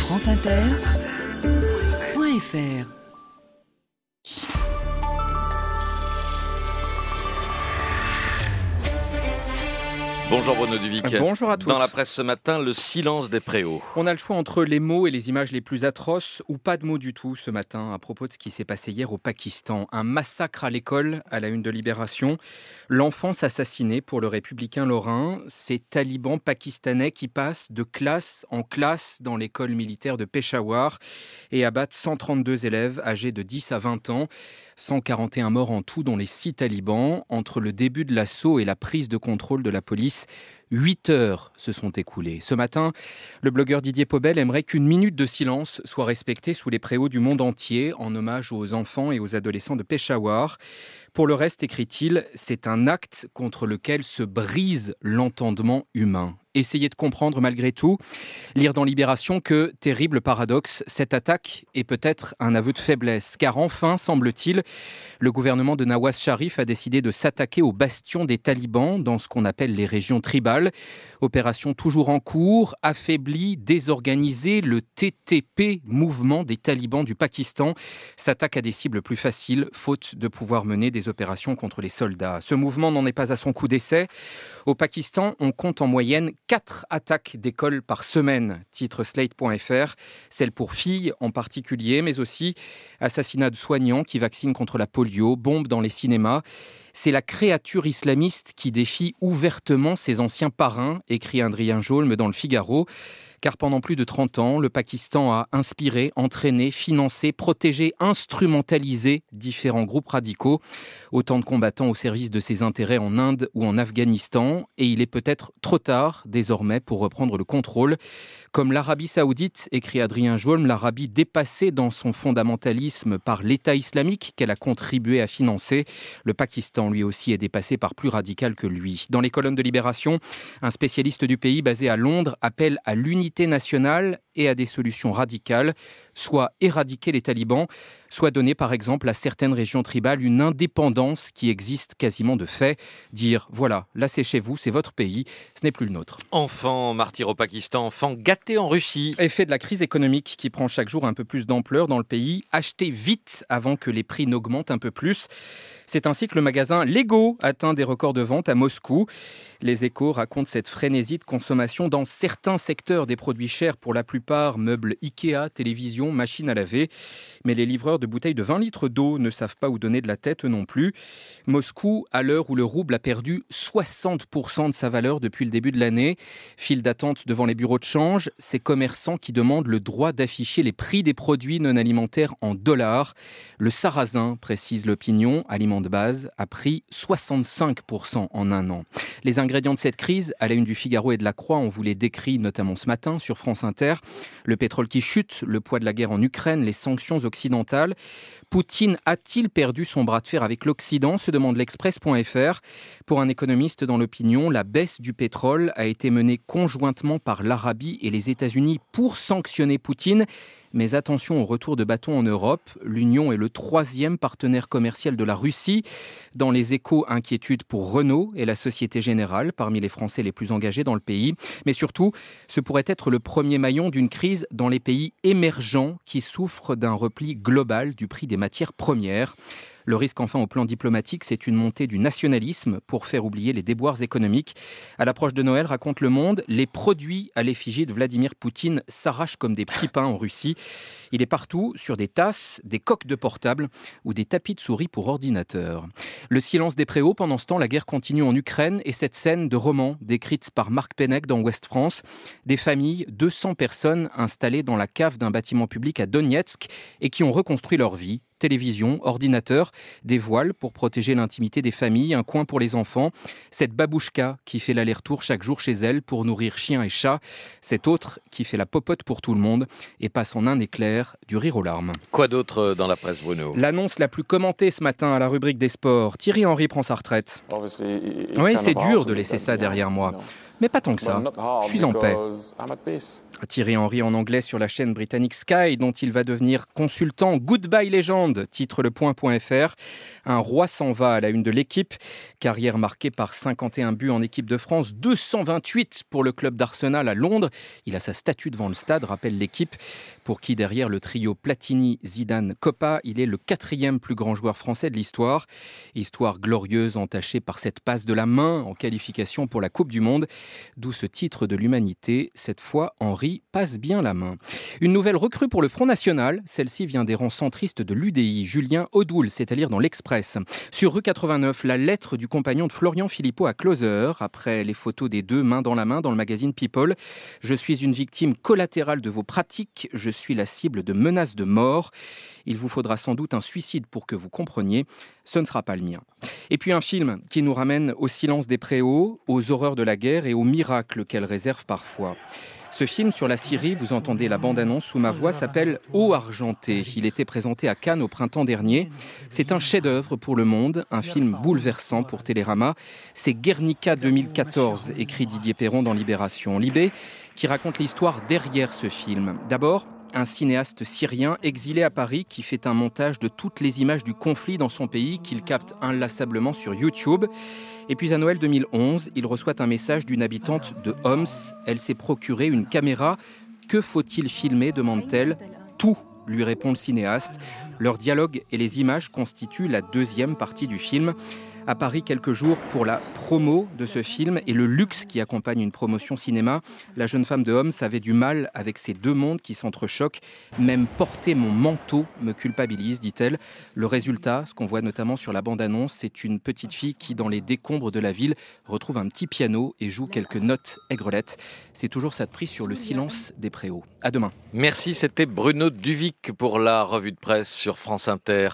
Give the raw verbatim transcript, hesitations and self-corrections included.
franceinter point f r. Bonjour Bruno Duvic. Bonjour à tous. Dans la presse ce matin, le silence des préaux. On a le choix entre les mots et les images les plus atroces ou pas de mots du tout ce matin à propos de ce qui s'est passé hier au Pakistan. Un massacre à l'école à la une de Libération. L'enfance assassinée pour le républicain lorrain. Ces talibans pakistanais qui passent de classe en classe dans l'école militaire de Peshawar et abattent cent trente-deux élèves âgés de dix à vingt ans. cent quarante et un morts en tout, dont les six talibans. Entre le début de l'assaut et la prise de contrôle de la police, huit heures se sont écoulées. Ce matin, le blogueur Didier Pobel aimerait qu'une minute de silence soit respectée sous les préaux du monde entier en hommage aux enfants et aux adolescents de Peshawar. Pour le reste, écrit-il, c'est un acte contre lequel se brise l'entendement humain. Essayez de comprendre malgré tout, lire dans Libération que, terrible paradoxe, cette attaque est peut-être un aveu de faiblesse. Car enfin, semble-t-il, le gouvernement de Nawaz Sharif a décidé de s'attaquer aux bastions des talibans dans ce qu'on appelle les régions tribales. Opération toujours en cours, affaiblie, désorganisée, le T T P, mouvement des talibans du Pakistan, s'attaque à des cibles plus faciles, faute de pouvoir mener des opérations contre les soldats. Ce mouvement n'en est pas à son coup d'essai. Au Pakistan, on compte en moyenne quatre attaques d'école par semaine, titre slate point f r, celles pour filles en particulier, mais aussi assassinats de soignants qui vaccinent contre la polio, bombes dans les cinémas. C'est la créature islamiste qui défie ouvertement ses anciens parrains, écrit Adrien Jaulme dans le Figaro. Car pendant plus de trente ans, le Pakistan a inspiré, entraîné, financé, protégé, instrumentalisé différents groupes radicaux. Autant de combattants au service de ses intérêts en Inde ou en Afghanistan. Et il est peut-être trop tard, désormais, pour reprendre le contrôle. Comme l'Arabie Saoudite, écrit Adrien Jaulme, l'Arabie dépassée dans son fondamentalisme par l'État islamique qu'elle a contribué à financer. Le Pakistan, lui aussi, est dépassé par plus radical que lui. Dans les colonnes de Libération, un spécialiste du pays basé à Londres appelle à l'unité nationale et à des solutions radicales, soit éradiquer les talibans, soit donner par exemple à certaines régions tribales une indépendance qui existe quasiment de fait, dire voilà, là c'est chez vous, c'est votre pays, ce n'est plus le nôtre. Enfants martyrs au Pakistan, enfants gâtés en Russie. Effet de la crise économique qui prend chaque jour un peu plus d'ampleur dans le pays, achetez vite avant que les prix n'augmentent un peu plus. C'est ainsi que le magasin Lego atteint des records de vente à Moscou. Les Échos racontent cette frénésie de consommation dans certains secteurs des produits chers, pour la plupart meubles Ikea, télévision, machines à laver. Mais les livreurs de bouteilles de vingt litres d'eau ne savent pas où donner de la tête non plus. Moscou, à l'heure où le rouble a perdu soixante pour cent de sa valeur depuis le début de l'année. File d'attente devant les bureaux de change, ces commerçants qui demandent le droit d'afficher les prix des produits non alimentaires en dollars. Le sarrasin, précise l'opinion, aliment de base, a pris soixante-cinq pour cent en un an. Les ingrédients de cette crise, à la une du Figaro et de la Croix, on vous les décrit notamment ce matin sur France Inter. Le pétrole qui chute, le poids de la guerre en Ukraine, les sanctions occidentales. Poutine a-t-il perdu son bras de fer avec l'Occident, se demande l'Express point f r. Pour un économiste dans l'opinion, la baisse du pétrole a été menée conjointement par l'Arabie et les États-Unis pour sanctionner Poutine. Mais attention au retour de bâton en Europe. L'Union est le troisième partenaire commercial de la Russie. Dans les Échos, inquiétude pour Renault et la Société Générale, parmi les Français les plus engagés dans le pays. Mais surtout, ce pourrait être le premier maillon d'une crise dans les pays émergents qui souffrent d'un repli global du prix des matières premières. Le risque enfin au plan diplomatique, c'est une montée du nationalisme pour faire oublier les déboires économiques. À l'approche de Noël, raconte Le Monde, les produits à l'effigie de Vladimir Poutine s'arrachent comme des petits pains en Russie. Il est partout, sur des tasses, des coques de portable ou des tapis de souris pour ordinateur. Le silence des préaux, pendant ce temps, la guerre continue en Ukraine et cette scène de roman décrite par Marc Pennec dans Ouest France. Des familles, deux cents personnes installées dans la cave d'un bâtiment public à Donetsk et qui ont reconstruit leur vie. Télévision, ordinateur, des voiles pour protéger l'intimité des familles, un coin pour les enfants. Cette babouchka qui fait l'aller-retour chaque jour chez elle pour nourrir chiens et chats. Cette autre qui fait la popote pour tout le monde et passe en un éclair du rire aux larmes. Quoi d'autre dans la presse, Bruno ? L'annonce la plus commentée ce matin à la rubrique des sports. Thierry Henry prend sa retraite. Oui, c'est dur de laisser ça derrière moi. Mais pas tant que ça. Je suis en paix. Thierry Henry en anglais sur la chaîne britannique Sky, dont il va devenir consultant. Goodbye légende, titre le point point f r. Un roi s'en va à la une de l'équipe. Carrière marquée par cinquante et un buts en équipe de France, deux cent vingt-huit pour le club d'Arsenal à Londres. Il a sa statue devant le stade, rappelle l'équipe, pour qui derrière le trio Platini, Zidane, Coppa, il est le quatrième plus grand joueur français de l'histoire. Histoire glorieuse entachée par cette passe de la main en qualification pour la Coupe du Monde. D'où ce titre de l'humanité, cette fois Henry passe bien la main. Une nouvelle recrue pour le Front National, celle-ci vient des rangs centristes de l'U D I, Julien Audoul, c'est à lire dans l'Express. Sur rue quatre-vingt-neuf, la lettre du compagnon de Florian Philippot à Closer, après les photos des deux main dans la main dans le magazine People. Je suis une victime collatérale de vos pratiques, je suis la cible de menaces de mort. Il vous faudra sans doute un suicide pour que vous compreniez, ce ne sera pas le mien. Et puis un film qui nous ramène au silence des préaux, aux horreurs de la guerre et aux miracles qu'elle réserve parfois. Ce film sur la Syrie, vous entendez la bande-annonce sous ma voix, s'appelle Eau argentée. Il était présenté à Cannes au printemps dernier. C'est un chef-d'œuvre pour le monde, un film bouleversant pour Télérama. C'est Guernica deux mille quatorze, écrit Didier Perron dans Libération. Libé, qui raconte l'histoire derrière ce film. D'abord, un cinéaste syrien exilé à Paris qui fait un montage de toutes les images du conflit dans son pays qu'il capte inlassablement sur YouTube. Et puis à Noël deux mille onze, il reçoit un message d'une habitante de Homs. Elle s'est procuré une caméra. Que faut-il filmer, demande-t-elle. Tout, lui répond le cinéaste. Leur dialogue et les images constituent la deuxième partie du film. À Paris, quelques jours pour la promo de ce film et le luxe qui accompagne une promotion cinéma, la jeune femme de Homs avait du mal avec ces deux mondes qui s'entrechoquent. Même porter mon manteau me culpabilise, dit-elle. Le résultat, ce qu'on voit notamment sur la bande-annonce, c'est une petite fille qui, dans les décombres de la ville, retrouve un petit piano et joue quelques notes aigrelettes. C'est toujours ça de prix sur le silence des préaux. À demain. Merci, c'était Bruno Duvic pour la revue de presse sur France Inter.